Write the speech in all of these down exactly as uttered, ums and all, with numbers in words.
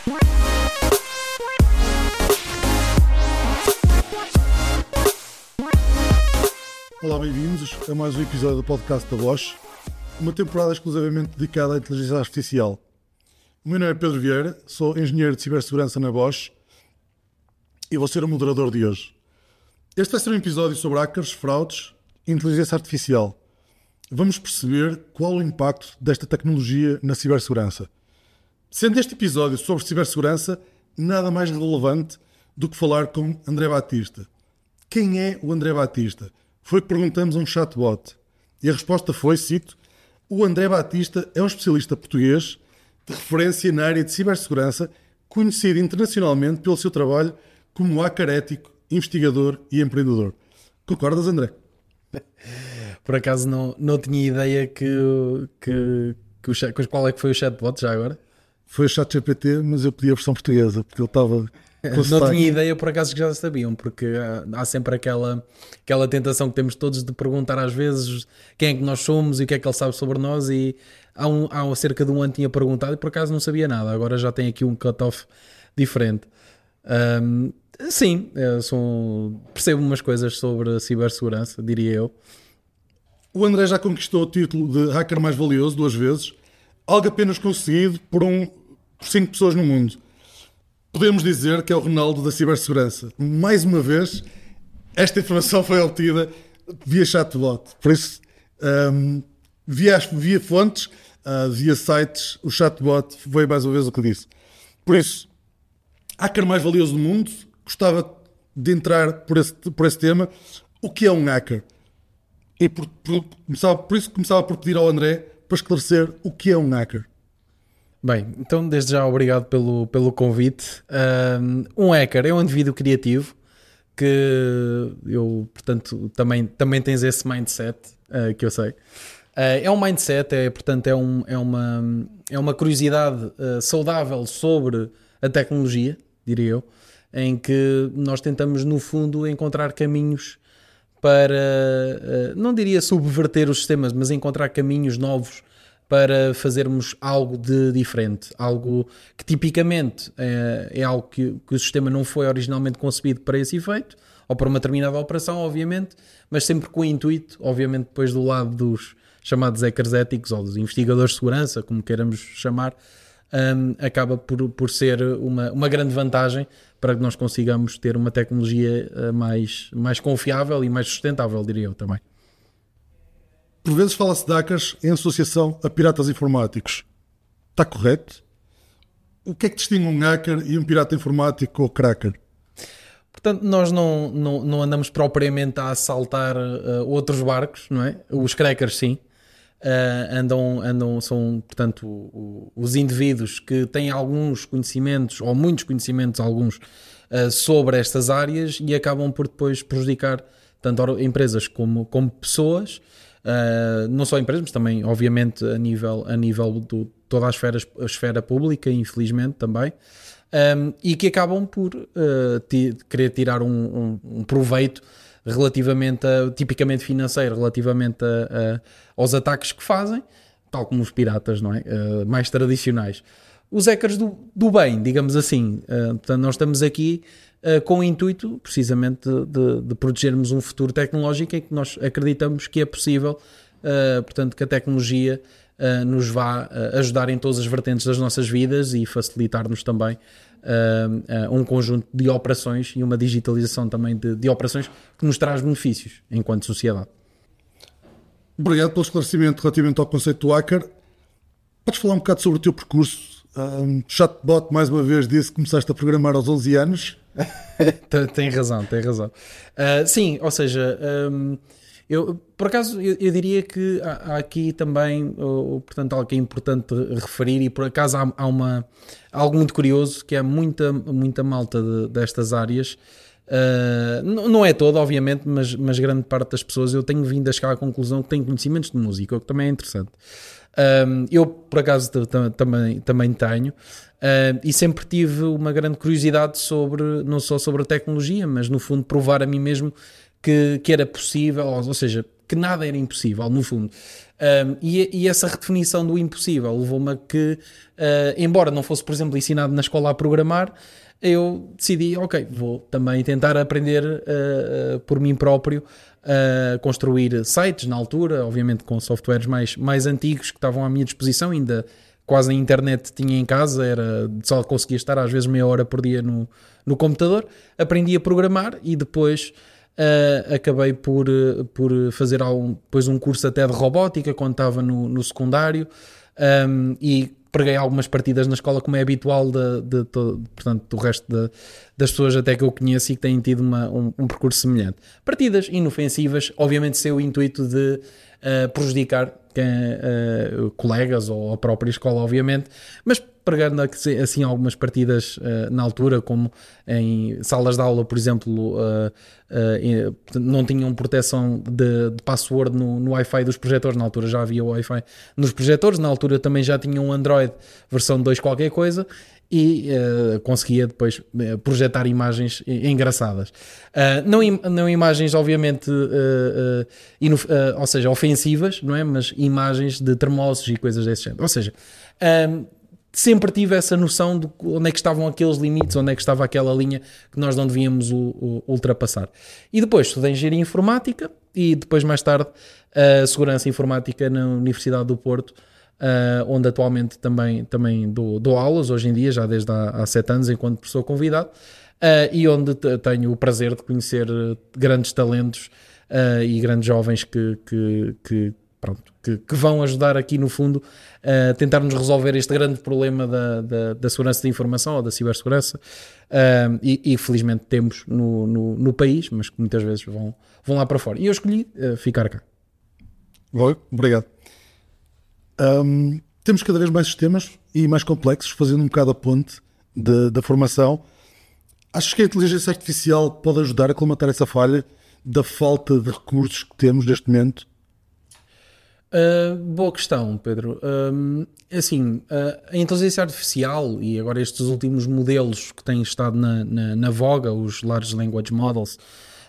Olá, bem-vindos a mais um episódio do podcast da Bosch, uma temporada exclusivamente dedicada à inteligência artificial. O meu nome é Pedro Vieira, sou engenheiro de cibersegurança na Bosch e vou ser o moderador de hoje. Este vai ser um episódio sobre hackers, fraudes e inteligência artificial. Vamos perceber qual o impacto desta tecnologia na cibersegurança. Sendo este episódio sobre cibersegurança, nada mais relevante do que falar com André Batista. Quem é o André Batista? Foi que perguntamos a um chatbot. E a resposta foi, cito, o André Batista é um especialista português de referência na área de cibersegurança, conhecido internacionalmente pelo seu trabalho como hacker ético, investigador e empreendedor. Concordas, André? Por acaso não, não tinha ideia que, que, que o chat, qual é que foi o chatbot já agora? Foi o ChatGPT, mas eu pedi a versão portuguesa, porque ele estava... Não sotaque. Tinha ideia, por acaso, que já sabiam, porque há, há sempre aquela, aquela tentação que temos todos de perguntar às vezes quem é que nós somos e o que é que ele sabe sobre nós, e há, um, há cerca de um ano tinha perguntado e por acaso não sabia nada, agora já tem aqui um cut-off diferente. Um, sim, eu sou, percebo umas coisas sobre a cibersegurança, diria eu. O André já conquistou o título de hacker mais valioso duas vezes, algo apenas conseguido por, um, por cinco pessoas no mundo. Podemos dizer que é o Ronaldo da cibersegurança. Mais uma vez, esta informação foi obtida via chatbot. Por isso, um, via, via fontes, uh, via sites, o chatbot foi mais uma vez o que disse. Por isso, hacker mais valioso do mundo, gostava de entrar por esse, por esse tema. O que é um hacker? E por, por, começava, por isso começava por pedir ao André para esclarecer o que é um hacker. Bem, então desde já obrigado pelo, pelo convite. Um hacker é um indivíduo criativo que eu, portanto, também, também tens esse mindset uh, que eu sei. Uh, é um mindset, é, portanto, é, um, é, uma, é uma curiosidade uh, saudável sobre a tecnologia, diria eu, em que nós tentamos, no fundo, encontrar caminhos para, uh, não diria subverter os sistemas, mas encontrar caminhos novos para fazermos algo de diferente, algo que tipicamente é, é algo que, que o sistema não foi originalmente concebido para esse efeito, ou para uma determinada operação, obviamente, mas sempre com o intuito, obviamente depois do lado dos chamados hackers éticos ou dos investigadores de segurança, como queiramos chamar, um, acaba por, por ser uma, uma grande vantagem para que nós consigamos ter uma tecnologia mais, mais confiável e mais sustentável, diria eu também. Por vezes fala-se de hackers em associação a piratas informáticos. Está correto? O que é que distingue um hacker e um pirata informático ou cracker? Portanto, nós não, não, não andamos propriamente a assaltar uh, outros barcos, não é? Os crackers, sim. Uh, andam, andam, são, portanto, o, o, os indivíduos que têm alguns conhecimentos, ou muitos conhecimentos, alguns, uh, sobre estas áreas e acabam por depois prejudicar tanto empresas como, como pessoas. Uh, não só empresas, mas também, obviamente, a nível, a nível de toda a esfera, a esfera pública, infelizmente, também, um, e que acabam por uh, t- querer tirar um, um, um proveito relativamente, a, tipicamente financeiro, relativamente a, a, aos ataques que fazem, tal como os piratas, não é? Uh, mais tradicionais. Os hackers do, do bem, digamos assim. Uh, portanto, nós estamos aqui Uh, com o intuito, precisamente, de, de, de protegermos um futuro tecnológico em que nós acreditamos que é possível, uh, portanto, que a tecnologia uh, nos vá uh, ajudar em todas as vertentes das nossas vidas e facilitar-nos também uh, uh, um conjunto de operações e uma digitalização também de, de operações que nos traz benefícios enquanto sociedade. Obrigado pelo esclarecimento relativamente ao conceito do hacker. Podes falar um bocado sobre o teu percurso? Um, chatbot, mais uma vez, disse que começaste a programar aos onze anos. Tem razão, tem razão. Uh, sim, ou seja, um, eu, por acaso eu, eu diria que há, há aqui também, uh, portanto, algo que é importante referir, e por acaso há, há, uma, há algo muito curioso, que é muita, muita malta de, destas áreas. Uh, não, não é toda, obviamente, mas, mas grande parte das pessoas eu tenho vindo a chegar à conclusão que têm conhecimentos de música, o que também é interessante. Um, eu, por acaso, t- t- também, também tenho, uh, e sempre tive uma grande curiosidade sobre, não só sobre a tecnologia, mas no fundo provar a mim mesmo que, que era possível, ou, ou seja, que nada era impossível, no fundo. Um, e, e essa redefinição do impossível levou-me a que, uh, embora não fosse, por exemplo, ensinado na escola a programar, eu decidi, ok, vou também tentar aprender uh, uh, por mim próprio a uh, construir sites na altura, obviamente com softwares mais, mais antigos que estavam à minha disposição, ainda quase a internet tinha em casa, era, só conseguia estar às vezes meia hora por dia no, no computador. Aprendi a programar e depois uh, acabei por, por fazer algum, depois um curso até de robótica quando estava no, no secundário, um, e preguei algumas partidas na escola, como é habitual de, de, de, portanto, do resto de, das pessoas até que eu conheço e que têm tido uma, um, um percurso semelhante. Partidas inofensivas, obviamente sem o intuito de uh, prejudicar quem, uh, colegas ou a própria escola, obviamente, mas pregando assim algumas partidas uh, na altura, como em salas de aula, por exemplo, uh, uh, não tinham proteção de, de password no, no Wi-Fi dos projetores. Na altura já havia Wi-Fi nos projetores, na altura também já tinha um Android versão dois qualquer coisa, e uh, conseguia depois uh, projetar imagens engraçadas. Uh, não, im- não imagens, obviamente, uh, uh, inof- uh, ou seja, ofensivas, não é? Mas imagens de termossos e coisas desse género. Ou seja, um, sempre tive essa noção de onde é que estavam aqueles limites, onde é que estava aquela linha que nós não devíamos u- u- ultrapassar. E depois estudei Engenharia Informática e depois, mais tarde, a Segurança Informática na Universidade do Porto, Uh, onde atualmente também, também dou, dou aulas, hoje em dia, já desde há, há sete anos, enquanto professor convidado, uh, e onde t- tenho o prazer de conhecer uh, grandes talentos uh, e grandes jovens que, que, que, pronto, que, que vão ajudar aqui, no fundo, a uh, tentar-nos resolver este grande problema da, da, da segurança da informação ou da cibersegurança, uh, e, e felizmente temos no, no, no país, mas que muitas vezes vão, vão lá para fora. E eu escolhi uh, ficar cá. Bom, obrigado. Um, temos cada vez mais sistemas e mais complexos, fazendo um bocado a ponte de, da formação. Achas que a inteligência artificial pode ajudar a colmatar essa falha da falta de recursos que temos neste momento? Uh, boa questão, Pedro. Um, assim, uh, a inteligência artificial e agora estes últimos modelos que têm estado na, na, na voga, os Large Language Models,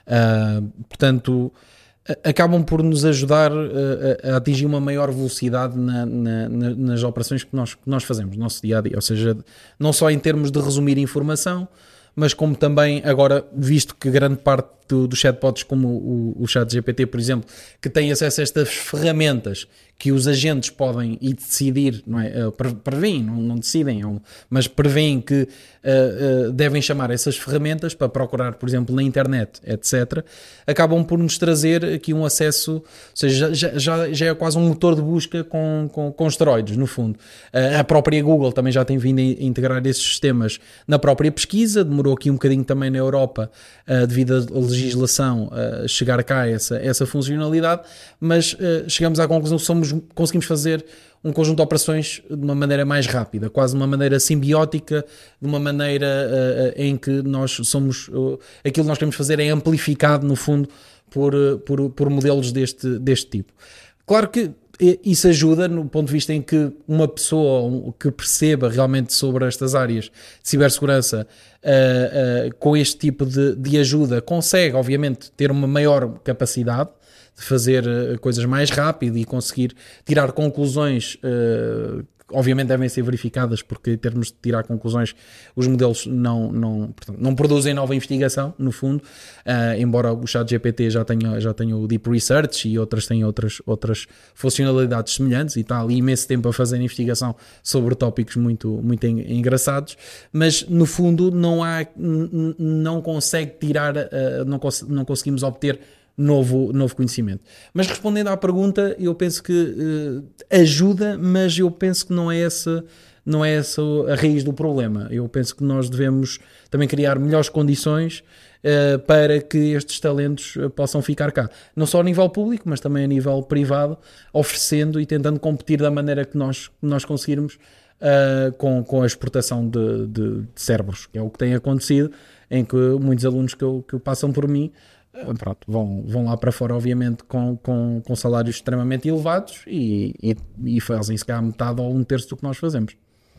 uh, portanto, acabam por nos ajudar a, a atingir uma maior velocidade na, na, nas operações que nós, que nós fazemos no nosso dia a dia, ou seja, não só em termos de resumir informação, mas como também agora, visto que grande parte do, dos chatbots, como o, o ChatGPT, por exemplo, que têm acesso a estas ferramentas que os agentes podem e decidir, não é? Prevêem, não, não decidem, mas prevêem que uh, uh, devem chamar essas ferramentas para procurar, por exemplo, na internet, etcétera, acabam por nos trazer aqui um acesso, ou seja, já, já, já é quase um motor de busca com, com, com esteroides, no fundo. Uh, a própria Google também já tem vindo a integrar esses sistemas na própria pesquisa, demorou aqui um bocadinho também na Europa, uh, devido à legislação, a uh, chegar cá essa, essa funcionalidade, mas uh, chegamos à conclusão que somos, conseguimos fazer um conjunto de operações de uma maneira mais rápida, quase de uma maneira simbiótica, de uma maneira uh, em que nós somos, uh, aquilo que nós queremos fazer é amplificado, no fundo, por, uh, por, por modelos deste, deste tipo. Claro que isso ajuda no ponto de vista em que uma pessoa que perceba realmente sobre estas áreas de cibersegurança, uh, uh, com este tipo de, de ajuda, consegue, obviamente, ter uma maior capacidade de fazer uh, coisas mais rápido e conseguir tirar conclusões, uh, obviamente devem ser verificadas, porque em termos de tirar conclusões os modelos não, não, portanto, não produzem nova investigação, no fundo, uh, embora o ChatGPT já tenha, já tenha o Deep Research e outras têm outras, outras funcionalidades semelhantes e está ali imenso tempo a fazer investigação sobre tópicos muito, muito engraçados, mas no fundo não há, n- não consegue tirar, uh, não, cons- não conseguimos obter Novo, novo conhecimento. Mas respondendo à pergunta, eu penso que uh, ajuda, mas eu penso que não é essa, não é essa a raiz do problema. Eu penso que nós devemos também criar melhores condições uh, para que estes talentos uh, possam ficar cá. Não só a nível público, mas também a nível privado, oferecendo e tentando competir da maneira que nós, que nós conseguirmos uh, com, com a exportação de, de, de cérebros, que é o que tem acontecido, em que muitos alunos que, eu, que passam por mim Pronto, vão, vão lá para fora, obviamente, com, com, com salários extremamente elevados e, e, e fazem se cá metade ou um terço do que nós fazemos.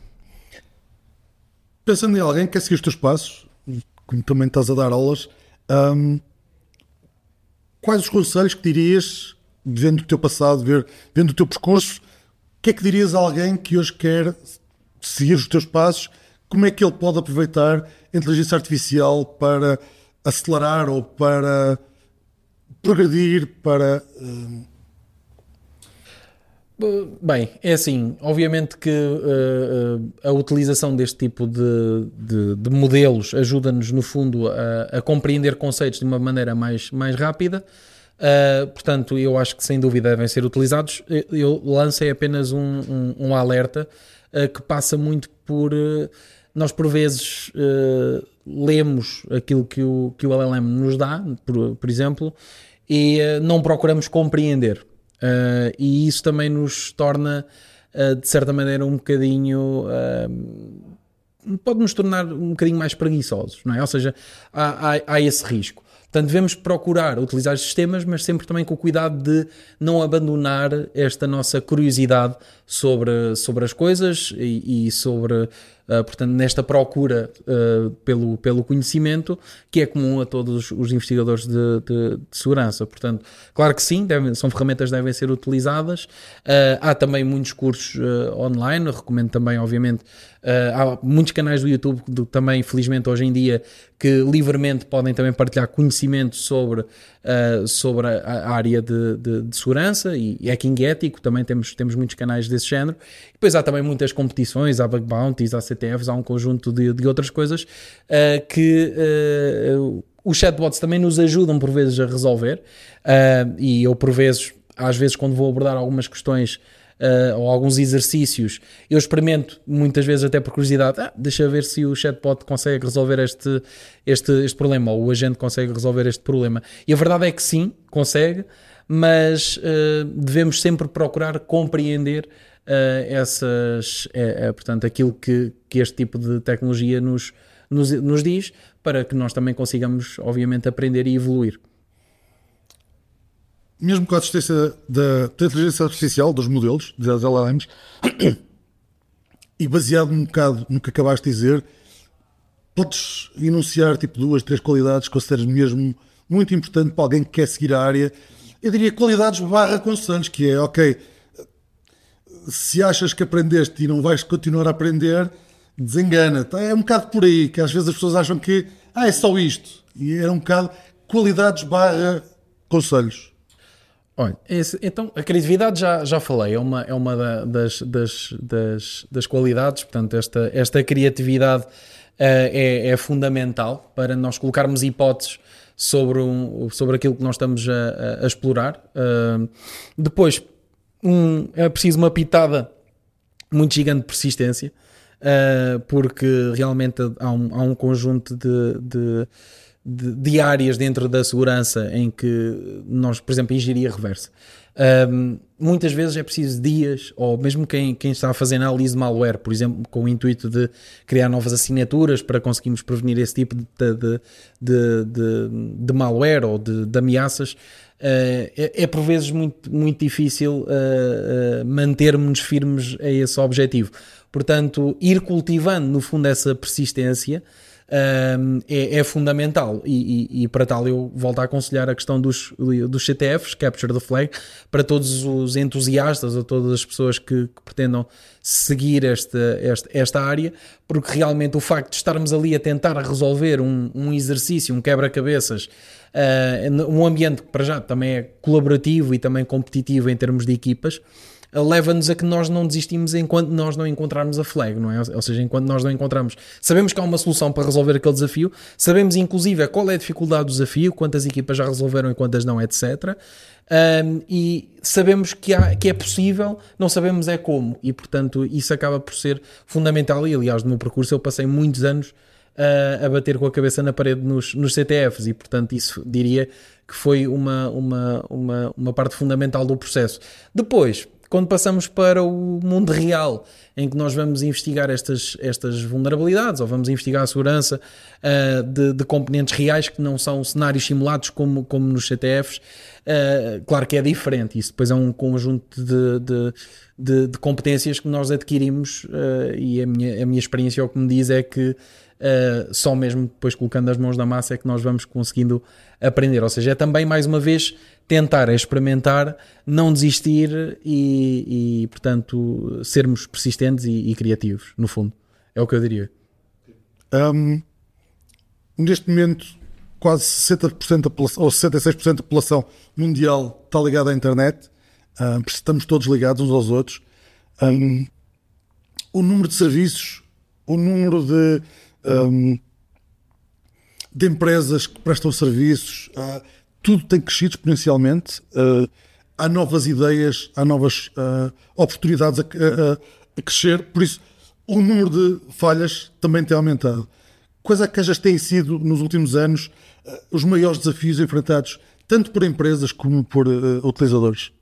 Pensando em alguém que quer seguir os teus passos, como também estás a dar aulas, hum, quais os conselhos que dirias vendo o teu passado, ver, vendo o teu percurso, o que é que dirias a alguém que hoje quer seguir os teus passos? Como é que ele pode aproveitar a inteligência artificial para acelerar ou para progredir, para... Uh... Bem, é assim, obviamente que uh, uh, a utilização deste tipo de, de, de modelos ajuda-nos, no fundo, a, a compreender conceitos de uma maneira mais, mais rápida. Uh, portanto, eu acho que sem dúvida devem ser utilizados. Eu lancei apenas um, um, um alerta uh, que passa muito por... Uh, nós, por vezes, uh, lemos aquilo que o, que o L L M nos dá, por, por exemplo, e uh, não procuramos compreender. Uh, e isso também nos torna, uh, de certa maneira, um bocadinho... Uh, pode nos tornar um bocadinho mais preguiçosos, não é? Ou seja, há, há, há esse risco. Portanto, devemos procurar utilizar os sistemas, mas sempre também com o cuidado de não abandonar esta nossa curiosidade sobre, sobre as coisas e, e sobre, uh, portanto, nesta procura uh, pelo, pelo conhecimento que é comum a todos os investigadores de, de, de segurança. Portanto, claro que sim, devem, são ferramentas que devem ser utilizadas. Uh, há também muitos cursos uh, online, eu recomendo também, obviamente, uh, há muitos canais do YouTube do, também, felizmente, hoje em dia, que livremente podem também partilhar conhecimento sobre, uh, sobre a, a área de, de, de segurança e hacking ético. Também temos, temos muitos canais desse género. E depois há também muitas competições, há bug bounties, há C T Fs, há um conjunto de, de outras coisas uh, que uh, os chatbots também nos ajudam por vezes a resolver. Uh, e eu por vezes, às vezes quando vou abordar algumas questões Uh, ou alguns exercícios, eu experimento muitas vezes até por curiosidade, ah, deixa ver se o chatbot consegue resolver este, este, este problema, ou o agente consegue resolver este problema. E a verdade é que sim, consegue, mas uh, devemos sempre procurar compreender uh, essas, é, é, portanto, aquilo que, que este tipo de tecnologia nos, nos, nos diz, para que nós também consigamos, obviamente, aprender e evoluir. Mesmo com a assistência da, da inteligência artificial, dos modelos, das L L Ms, e baseado um bocado no que acabaste de dizer, podes enunciar tipo duas, três qualidades que consideras mesmo muito importante para alguém que quer seguir a área. Eu diria qualidades barra conselhos, que é, ok, se achas que aprendeste e não vais continuar a aprender, desengana. É um bocado por aí, que às vezes as pessoas acham que ah, é só isto. E é um bocado qualidades barra conselhos. Olha, esse, então a criatividade já, já falei, é uma, é uma da, das, das, das, das qualidades, portanto esta, esta criatividade uh, é, é fundamental para nós colocarmos hipóteses sobre, um, sobre aquilo que nós estamos a, a, a explorar. Uh, depois um, é preciso uma pitada muito gigante de persistência, uh, porque realmente há um, há um conjunto de... de De, de áreas dentro da segurança em que nós, por exemplo, engenharia reversa, um, muitas vezes é preciso dias, ou mesmo quem, quem está a fazer análise de malware, por exemplo, com o intuito de criar novas assinaturas para conseguirmos prevenir esse tipo de, de, de, de, de malware ou de, de ameaças, uh, é, é por vezes muito, muito difícil uh, uh, mantermos-nos firmes a esse objetivo. Portanto, ir cultivando no fundo essa persistência Um, é, é fundamental e, e, e para tal eu volto a aconselhar a questão dos, dos C T Fs, Capture the Flag, para todos os entusiastas ou todas as pessoas que, que pretendam seguir esta, esta, esta área, porque realmente o facto de estarmos ali a tentar resolver um, um exercício, um quebra-cabeças, uh, um ambiente que para já também é colaborativo e também competitivo em termos de equipas, leva-nos a que nós não desistimos enquanto nós não encontrarmos a flag, não é? Ou seja, enquanto nós não encontramos, sabemos que há uma solução para resolver aquele desafio, sabemos inclusive qual é a dificuldade do desafio, quantas equipas já resolveram e quantas não, etcétera. Um, e sabemos que, há, que é possível, não sabemos é como, e portanto isso acaba por ser fundamental. E aliás, no meu percurso eu passei muitos anos uh, a bater com a cabeça na parede nos, nos C T Fs, e portanto isso diria que foi uma, uma, uma, uma parte fundamental do processo. Depois, quando passamos para o mundo real, em que nós vamos investigar estas, estas vulnerabilidades, ou vamos investigar a segurança uh, de, de componentes reais que não são cenários simulados como, como nos C T Fs, Uh, claro que é diferente, isso depois é um conjunto de, de, de, de competências que nós adquirimos, uh, e a minha, a minha experiência, o que me diz é que uh, só mesmo depois colocando as mãos na massa é que nós vamos conseguindo aprender. Ou seja, é também mais uma vez tentar, é experimentar, não desistir e, e portanto sermos persistentes e, e criativos, no fundo, é o que eu diria. Um, neste momento quase sessenta por cento da população, ou sessenta e seis por cento da população mundial está ligada à internet. Um, estamos todos ligados uns aos outros. Um, o número de serviços, o número de, um, de empresas que prestam serviços, uh, tudo tem crescido exponencialmente. Uh, há novas ideias, há novas uh, oportunidades a, a, a crescer, por isso o número de falhas também tem aumentado. Quais é que achas que têm sido, nos últimos anos, uh, os maiores desafios enfrentados, tanto por empresas como por uh, utilizadores?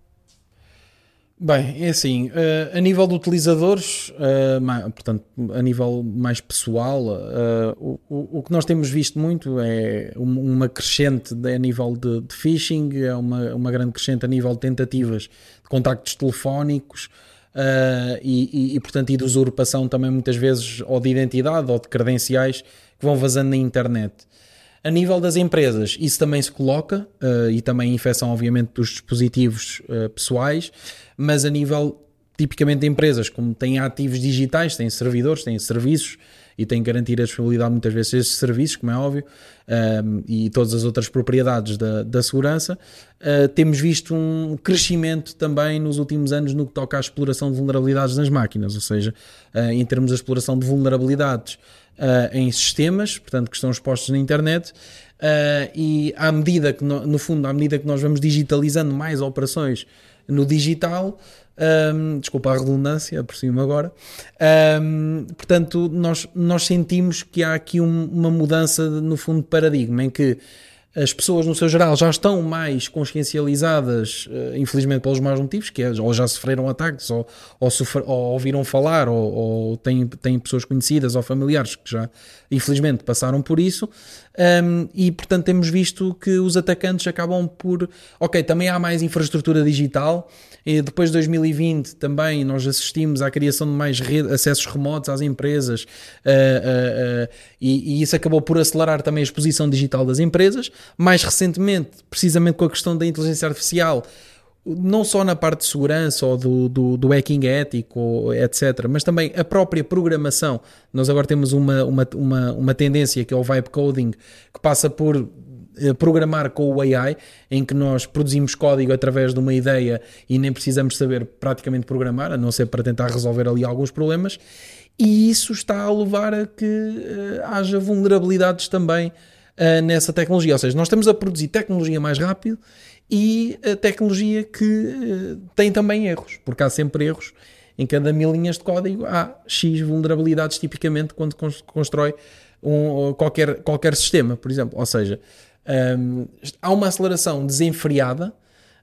Bem, é assim, uh, a nível de utilizadores, uh, ma- portanto, a nível mais pessoal, uh, o, o, o que nós temos visto muito é um- uma crescente de- a nível de, de phishing, é uma, uma grande crescente a nível de tentativas de contactos telefónicos, uh, e, e, e, portanto, e de usurpação também muitas vezes, ou de identidade ou de credenciais que vão vazando na internet. A nível das empresas, isso também se coloca, uh, e também infecção, obviamente, dos dispositivos uh, pessoais, mas a nível, tipicamente, de empresas, como têm ativos digitais, têm servidores, têm serviços e têm que garantir a disponibilidade muitas vezes desses serviços, como é óbvio, um, e todas as outras propriedades da, da segurança, uh, temos visto um crescimento também nos últimos anos no que toca à exploração de vulnerabilidades nas máquinas, ou seja, uh, em termos da exploração de vulnerabilidades Uh, em sistemas, portanto, que estão expostos na internet, uh, e à medida que, no, no fundo, à medida que nós vamos digitalizando mais operações no digital, um, desculpa a redundância, aproximo agora, um, portanto, nós, nós sentimos que há aqui um, uma mudança, no fundo, de paradigma, em que as pessoas, no seu geral, já estão mais consciencializadas, infelizmente pelos maus motivos, que é, ou já sofreram ataques, ou, ou, sofrer, ou ouviram falar, ou, ou têm, têm pessoas conhecidas ou familiares que já, infelizmente, passaram por isso, um, e, portanto, temos visto que os atacantes acabam por... Ok, também há mais infraestrutura digital, e depois de dois mil e vinte também nós assistimos à criação de mais rede, acessos remotos às empresas, uh, uh, uh, e, e isso acabou por acelerar também a exposição digital das empresas. Mais recentemente, precisamente com a questão da inteligência artificial, não só na parte de segurança ou do, do, do hacking ético, etcétera, mas também a própria programação. Nós agora temos uma, uma, uma, uma tendência que é o vibe coding, que passa por programar com o A I, em que nós produzimos código através de uma ideia e nem precisamos saber praticamente programar, a não ser para tentar resolver ali alguns problemas, e isso está a levar a que uh, haja vulnerabilidades também uh, nessa tecnologia. Ou seja, nós estamos a produzir tecnologia mais rápido e a tecnologia que uh, tem também erros, porque há sempre erros. Em cada mil linhas de código há X vulnerabilidades, tipicamente, quando constrói um, qualquer, qualquer sistema, por exemplo. Ou seja, Um, há uma aceleração desenfreada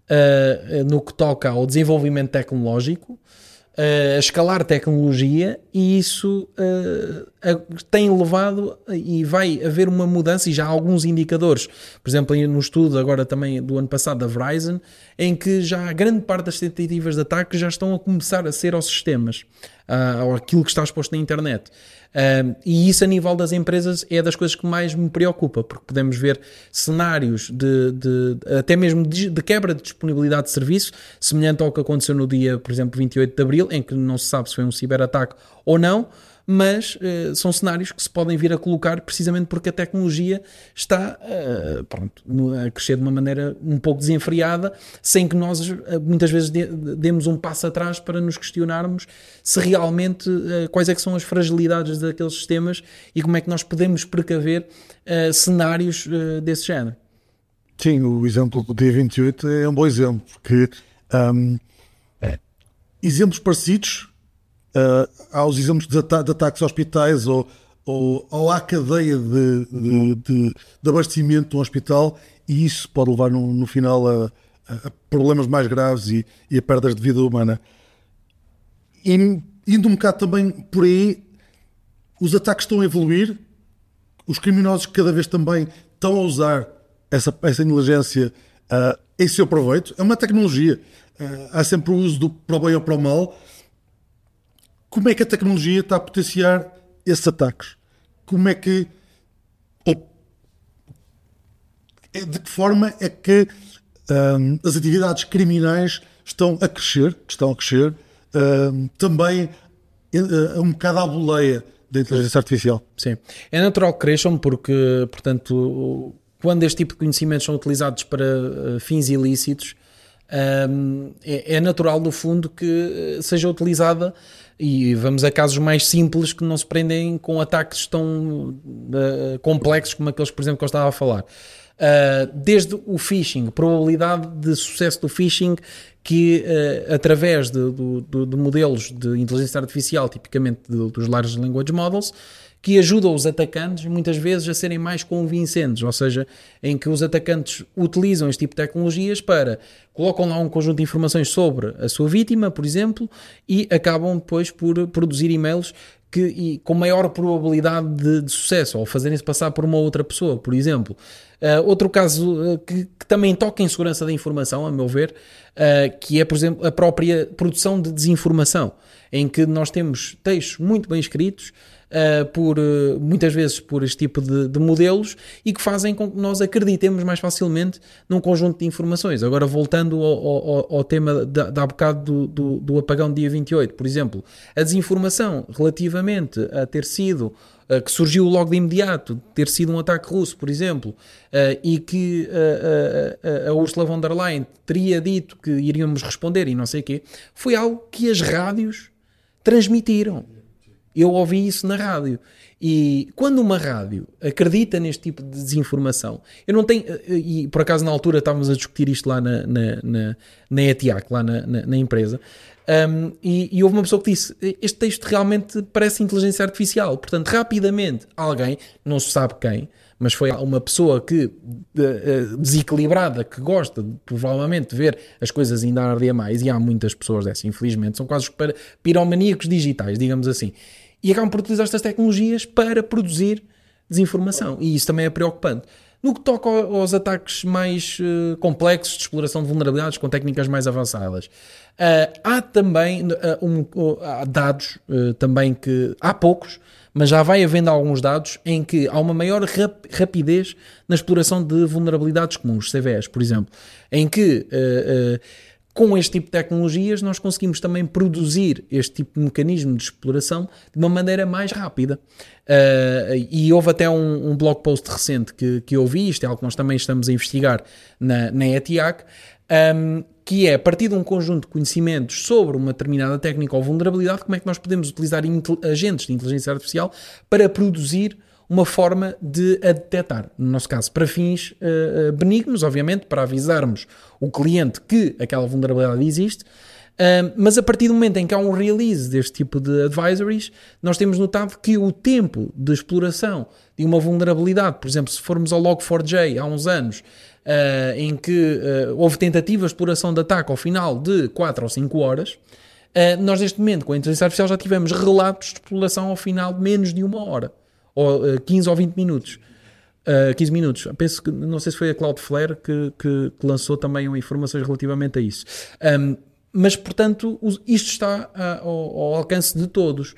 uh, no que toca ao desenvolvimento tecnológico, uh, a escalar tecnologia, e isso uh, a, tem levado, e vai haver uma mudança, e já há alguns indicadores, por exemplo, no estudo agora também do ano passado da Verizon, em que já grande parte das tentativas de ataque já estão a começar a ser aos sistemas, uh, ou aquilo que está exposto na internet. Um, e isso, a nível das empresas, é das coisas que mais me preocupa, porque podemos ver cenários de, de até mesmo de, de quebra de disponibilidade de serviço, semelhante ao que aconteceu no dia, por exemplo, vinte e oito de abril, em que não se sabe se foi um ciberataque ou não, mas uh, são cenários que se podem vir a colocar precisamente porque a tecnologia está uh, pronto, a crescer de uma maneira um pouco desenfreada, sem que nós uh, muitas vezes de, demos um passo atrás para nos questionarmos se realmente uh, quais é que são as fragilidades daqueles sistemas e como é que nós podemos precaver uh, cenários uh, desse género. Sim, o exemplo do dia vinte e oito é um bom exemplo, porque um, é. exemplos parecidos Uh, aos exemplos de, ata- de ataques a hospitais ou, ou, ou à cadeia de, de, de, de abastecimento de um hospital, e isso pode levar no, no final a, a problemas mais graves e, e a perdas de vida humana. E, indo um bocado também por aí, os ataques estão a evoluir, os criminosos cada vez também estão a usar essa, essa inteligência Uh, esse eu aproveito. É uma tecnologia. Uh, há sempre o uso do para o bem ou para o mal. Como é que a tecnologia está a potenciar esses ataques? Como é que... Ou, de que forma é que um, as atividades criminais estão a crescer, estão a crescer, um, também uh, um bocado à boleia da inteligência artificial? Sim. É natural que cresçam porque, portanto, quando este tipo de conhecimentos são utilizados para uh, fins ilícitos, um, é, é natural, no fundo, que seja utilizada, e vamos a casos mais simples que não se prendem com ataques tão uh, complexos como aqueles, por exemplo, que eu estava a falar. Uh, desde o phishing, a probabilidade de sucesso do phishing, que uh, através de, de, de modelos de inteligência artificial, tipicamente de, dos Large Language Models, que ajudam os atacantes muitas vezes a serem mais convincentes, ou seja, em que os atacantes utilizam este tipo de tecnologias para, colocam lá um conjunto de informações sobre a sua vítima, por exemplo, e acabam depois por produzir e-mails que, e, com maior probabilidade de, de sucesso, ou fazerem-se passar por uma outra pessoa, por exemplo. Uh, outro caso uh, que, que também toca em segurança da informação, a meu ver, uh, que é, por exemplo, a própria produção de desinformação, em que nós temos textos muito bem escritos, Uh, por, uh, muitas vezes por este tipo de, de modelos, e que fazem com que nós acreditemos mais facilmente num conjunto de informações. Agora, voltando ao, ao, ao tema da, da há bocado do, do, do apagão de dia vinte e oito, por exemplo, a desinformação relativamente a ter sido, uh, que surgiu logo de imediato, ter sido um ataque russo, por exemplo, uh, e que uh, uh, a Ursula von der Leyen teria dito que iríamos responder e não sei o quê, foi algo que as rádios transmitiram. Eu ouvi isso na rádio. E quando uma rádio acredita neste tipo de desinformação, eu não tenho, e por acaso na altura estávamos a discutir isto lá na, na, na, na E T I A C, lá na, na, na empresa, um, e, e houve uma pessoa que disse, este texto realmente parece inteligência artificial. Portanto, rapidamente alguém, não se sabe quem, mas foi uma pessoa que, desequilibrada, que gosta provavelmente de ver as coisas ainda arder mais, e há muitas pessoas dessas, infelizmente, são quase piromaníacos digitais, digamos assim, e acabam por utilizar estas tecnologias para produzir desinformação, e isso também é preocupante. No que toca aos ataques mais uh, complexos de exploração de vulnerabilidades com técnicas mais avançadas, uh, há também uh, um, uh, há dados uh, também que há poucos, mas já vai havendo alguns dados em que há uma maior rap- rapidez na exploração de vulnerabilidades comuns, C V Es, por exemplo, em que uh, uh, com este tipo de tecnologias nós conseguimos também produzir este tipo de mecanismo de exploração de uma maneira mais rápida. Uh, e houve até um, um blog post recente que, que eu vi, isto é algo que nós também estamos a investigar na, na E T I A C, um, que é, a partir de um conjunto de conhecimentos sobre uma determinada técnica ou vulnerabilidade, como é que nós podemos utilizar agentes de inteligência artificial para produzir uma forma de a detectar, no nosso caso, para fins uh, benignos, obviamente, para avisarmos o cliente que aquela vulnerabilidade existe, uh, mas a partir do momento em que há um release deste tipo de advisories, nós temos notado que o tempo de exploração de uma vulnerabilidade, por exemplo, se formos ao log four j há uns anos, uh, em que uh, houve tentativa de exploração de ataque ao final de quatro ou cinco horas, uh, nós neste momento, com a inteligência artificial, já tivemos relatos de exploração ao final de menos de uma hora, ou uh, quinze ou vinte minutos. Uh, quinze minutos. Penso que, não sei se foi a Cloudflare que, que, que lançou também informações relativamente a isso. Um, mas, portanto, isto está uh, ao, ao alcance de todos.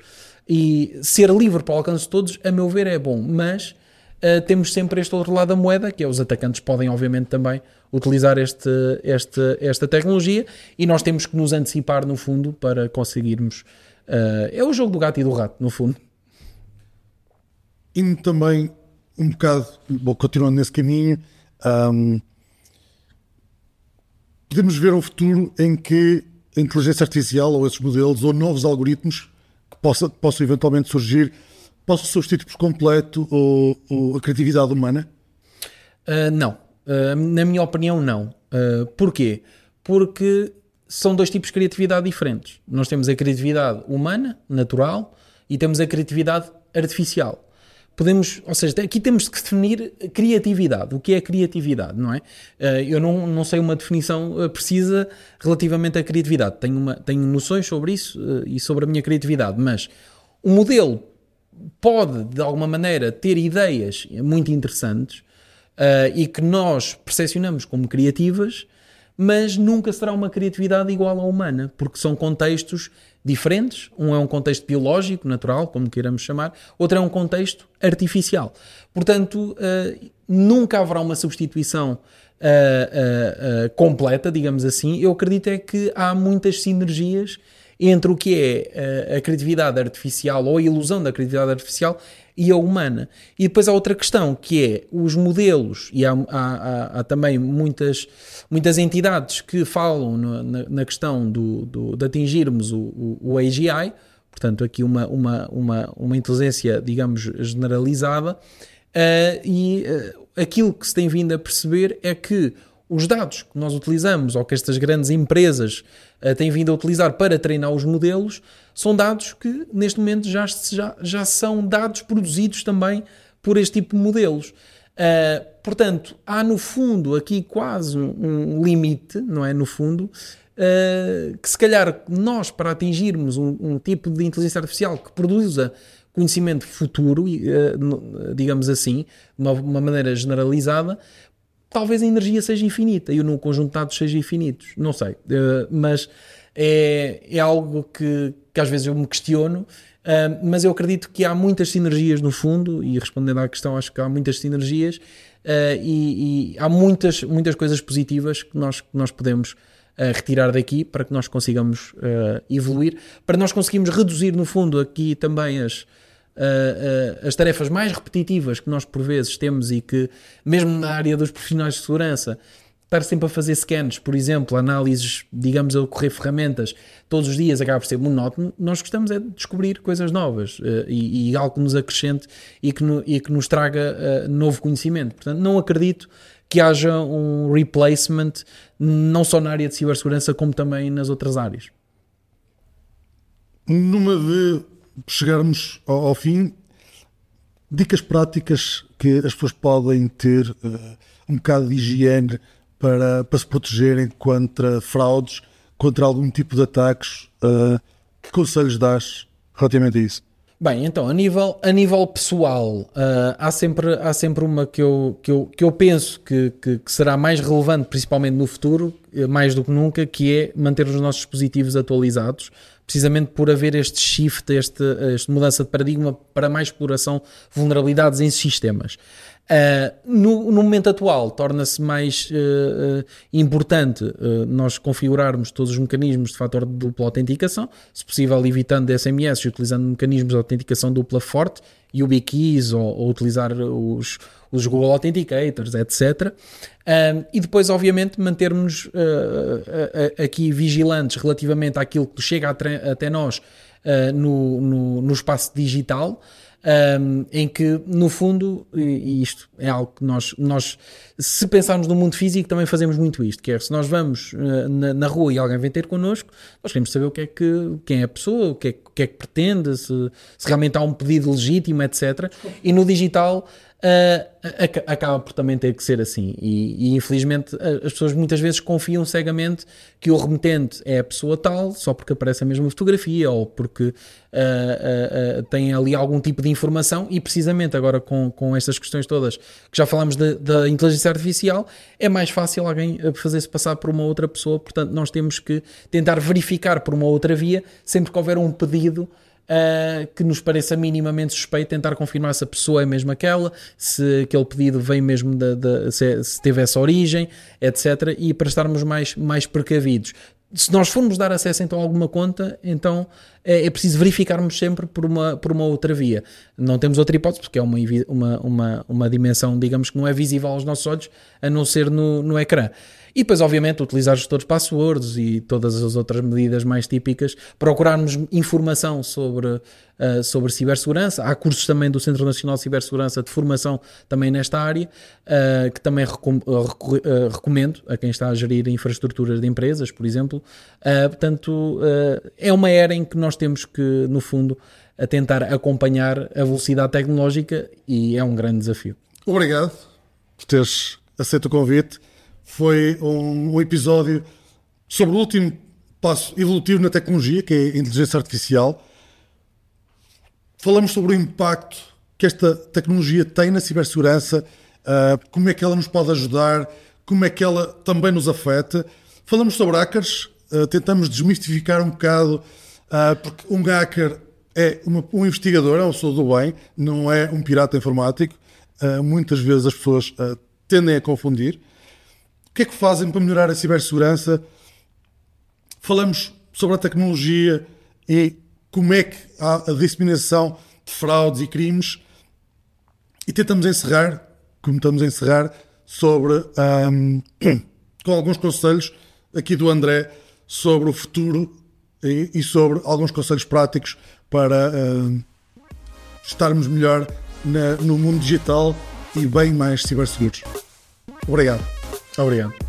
E ser livre para o alcance de todos, a meu ver, é bom. Mas uh, temos sempre este outro lado da moeda, que é os atacantes podem, obviamente, também utilizar este, este, esta tecnologia, e nós temos que nos antecipar, no fundo, para conseguirmos... Uh, é o jogo do gato e do rato, no fundo. Indo também um bocado, bom, continuando nesse caminho, um, podemos ver um futuro em que a inteligência artificial ou esses modelos ou novos algoritmos que possa, possam eventualmente surgir possam substituir por completo ou, ou a criatividade humana? Uh, não. Uh, na minha opinião, não. Uh, porquê? Porque são dois tipos de criatividade diferentes. Nós temos a criatividade humana, natural, e temos a criatividade artificial. Podemos, ou seja, aqui temos que definir criatividade. O que é criatividade, não é? Eu não, não sei uma definição precisa relativamente à criatividade. Tenho, uma, tenho noções sobre isso e sobre a minha criatividade, mas o modelo pode, de alguma maneira, ter ideias muito interessantes, e que nós percepcionamos como criativas, mas nunca será uma criatividade igual à humana, porque são contextos diferentes. Um é um contexto biológico, natural, como queiramos chamar, outro é um contexto artificial. Portanto, uh, nunca haverá uma substituição uh, uh, uh, completa, digamos assim. Eu acredito é que há muitas sinergias entre o que é uh, a criatividade artificial ou a ilusão da criatividade artificial e a humana. E depois há outra questão, que é os modelos, e há, há, há, há também muitas, muitas entidades que falam no, na, na questão do, do, de atingirmos o, o, o A G I, portanto aqui uma, uma, uma, uma inteligência, digamos, generalizada, uh, e uh, aquilo que se tem vindo a perceber é que os dados que nós utilizamos, ou que estas grandes empresas uh, têm vindo a utilizar para treinar os modelos, são dados que neste momento já, já, já são dados produzidos também por este tipo de modelos. Uh, portanto, há no fundo aqui quase um, um limite, não é? No fundo, uh, que se calhar nós, para atingirmos um, um tipo de inteligência artificial que produza conhecimento futuro, uh, digamos assim, de uma, uma maneira generalizada, talvez a energia seja infinita e o conjunto de dados seja infinito, não sei, uh, mas é, é algo que, que às vezes eu me questiono, uh, mas eu acredito que há muitas sinergias no fundo, e respondendo à questão, acho que há muitas sinergias, uh, e, e há muitas, muitas coisas positivas que nós, que nós podemos uh, retirar daqui para que nós consigamos uh, evoluir, para nós conseguirmos reduzir no fundo aqui também as Uh, uh, as tarefas mais repetitivas que nós por vezes temos e que mesmo na área dos profissionais de segurança, estar sempre a fazer scans, por exemplo, análises, digamos, a ocorrer ferramentas todos os dias acaba por ser monótono. Nós gostamos é de descobrir coisas novas uh, e, e algo que nos acrescente e que, no, e que nos traga uh, novo conhecimento. Portanto, não acredito que haja um replacement não só na área de cibersegurança como também nas outras áreas. Numa de chegarmos ao, ao fim, dicas práticas que as pessoas podem ter, uh, um bocado de higiene para, para se protegerem contra fraudes, contra algum tipo de ataques. Uh, que conselhos dás relativamente a isso? Bem, então, a nível, a nível pessoal, uh, há, sempre, há sempre uma que eu, que eu, que eu penso que, que, que será mais relevante, principalmente no futuro, mais do que nunca, que é manter os nossos dispositivos atualizados, precisamente por haver este shift, este, esta mudança de paradigma para mais exploração de vulnerabilidades em sistemas. Uh, no, no momento atual, torna-se mais uh, uh, importante uh, nós configurarmos todos os mecanismos de fator de dupla autenticação, se possível evitando S M S e utilizando mecanismos de autenticação dupla forte, YubiKeys ou, ou utilizar os, os Google Authenticators, etcétera. Um, e depois, obviamente, mantermos uh, uh, uh, aqui vigilantes relativamente àquilo que chega até nós uh, no, no, no espaço digital, Um, em que, no fundo, e isto é algo que nós, nós, se pensarmos no mundo físico, também fazemos muito isto, que é, se nós vamos uh, na, na rua e alguém vem ter connosco, nós queremos saber o que é que, quem é a pessoa, o que é, o que, é que pretende, se, se realmente há um pedido legítimo, etcétera. E no digital uh, acaba por também ter que ser assim, e, e infelizmente as pessoas muitas vezes confiam cegamente que o remetente é a pessoa tal, só porque aparece a mesma fotografia ou porque uh, uh, uh, tem ali algum tipo de informação. E precisamente agora com, com estas questões todas que já falámos da inteligência artificial, é mais fácil alguém fazer-se passar por uma outra pessoa. Portanto, nós temos que tentar verificar por uma outra via, sempre que houver um pedido Uh, que nos pareça minimamente suspeito, tentar confirmar se a pessoa é mesmo aquela, se aquele pedido vem mesmo de, de, se, se teve essa origem, etcétera. E para estarmos mais, mais precavidos. Se nós formos dar acesso então a alguma conta, então é, é preciso verificarmos sempre por uma, por uma outra via. Não temos outra hipótese, porque é uma, uma, uma, uma dimensão, digamos, que não é visível aos nossos olhos, a não ser no, no ecrã. E depois, obviamente, utilizar gestores de passwords e todas as outras medidas mais típicas, procurarmos informação sobre, uh, sobre cibersegurança. Há cursos também do Centro Nacional de Cibersegurança de formação também nesta área, uh, que também recom- uh, recu- uh, recomendo a quem está a gerir infraestruturas de empresas, por exemplo. Uh, portanto, uh, é uma era em que nós temos que, no fundo, a tentar acompanhar a velocidade tecnológica, e é um grande desafio. Obrigado por teres aceito o convite. Foi um, um episódio sobre o último passo evolutivo na tecnologia, que é a inteligência artificial. Falamos sobre o impacto que esta tecnologia tem na cibersegurança uh, como é que ela nos pode ajudar, como é que ela também nos afeta. Falamos sobre hackers, uh, tentamos desmistificar um bocado, uh, porque um hacker é uma, um investigador, é uma pessoa do bem, não é um pirata informático. Uh, muitas vezes as pessoas uh, tendem a confundir. O que é que fazem para melhorar a cibersegurança? Falamos sobre a tecnologia e como é que há a disseminação de fraudes e crimes. E tentamos encerrar, como estamos a encerrar, sobre, um, com alguns conselhos aqui do André sobre o futuro e, e sobre alguns conselhos práticos para uh, estarmos melhor na, no mundo digital e bem mais ciberseguros. Obrigado. Obrigado.